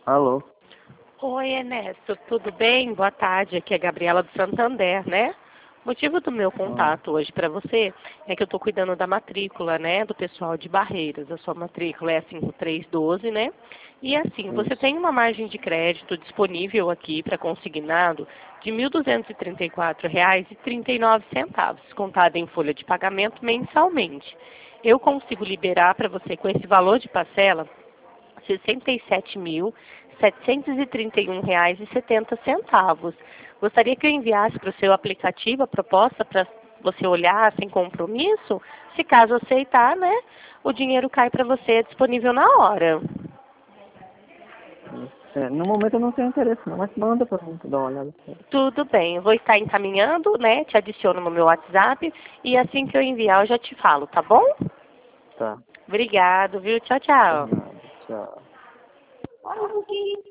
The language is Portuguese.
Alô? Oi, Ernesto, tudo bem? Boa tarde, aqui é a Gabriela do Santander, né? O motivo do meu contato hoje para você é que eu estou cuidando da matrícula, né, do pessoal de Barreiras. A sua matrícula é a 5312, né? E assim, você Isso. tem uma margem de crédito disponível aqui para consignado de R$ 1.234,39, contada em folha de pagamento mensalmente. Eu consigo liberar para você com esse valor de parcela R$ 67.731,70. Gostaria que eu enviasse para o seu aplicativo a proposta para você olhar sem compromisso? Se caso aceitar, né, o dinheiro cai para você disponível na hora. No momento eu não tenho interesse não, mas manda pra mim dar uma olhada. Tudo bem, eu vou estar encaminhando, né, te adiciono no meu WhatsApp e assim que eu enviar eu já te falo, tá bom? Tá, Obrigado, viu? Tchau, por tchau. nada. Tchau.